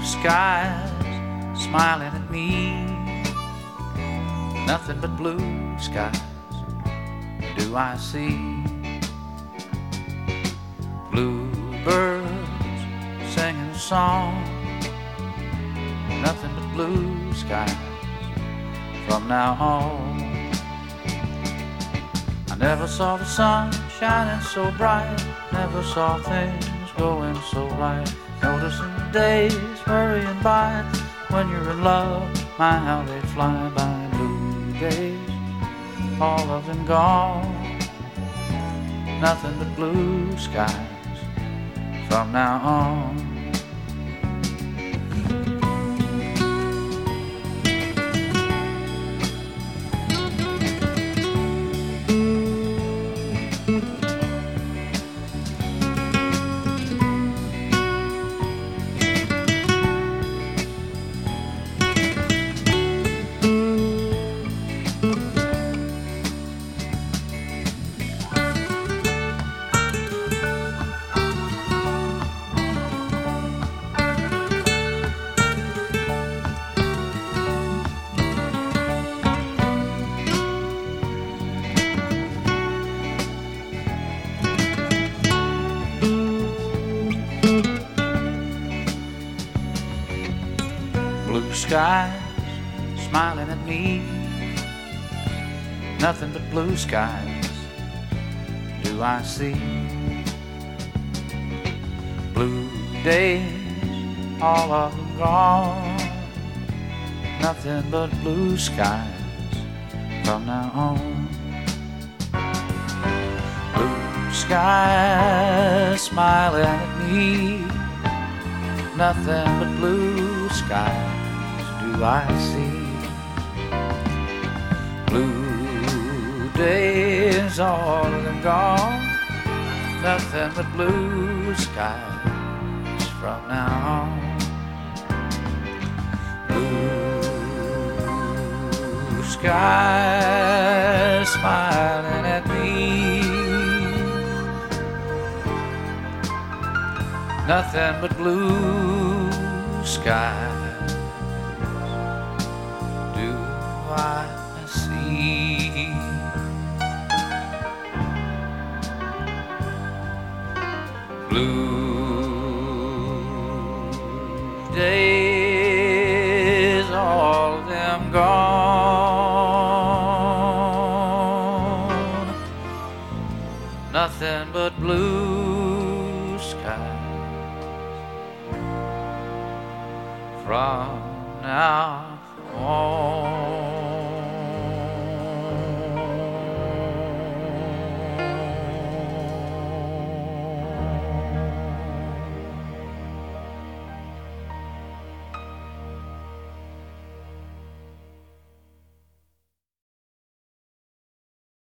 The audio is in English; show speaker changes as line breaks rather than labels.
skies smiling at me, nothing but blue skies do I see. Bluebirds singing a song, nothing but blue skies from now on. I never saw the sun shining so bright, never saw things going so right, noticing the days hurrying by. When you're in love, my how they fly by. Blue days, all of them gone, nothing but blue skies from now on. Blue skies smiling at me, nothing but blue skies do I see. Blue days, all of them gone, nothing but blue skies from now on. Blue skies smiling at me, nothing but blue skies do I see. Blue days, all of them gone, nothing but blue skies from now on. Blue skies smiling at me, nothing but blue skies do I see. Blue days, all of them gone, nothing but blue skies from now on.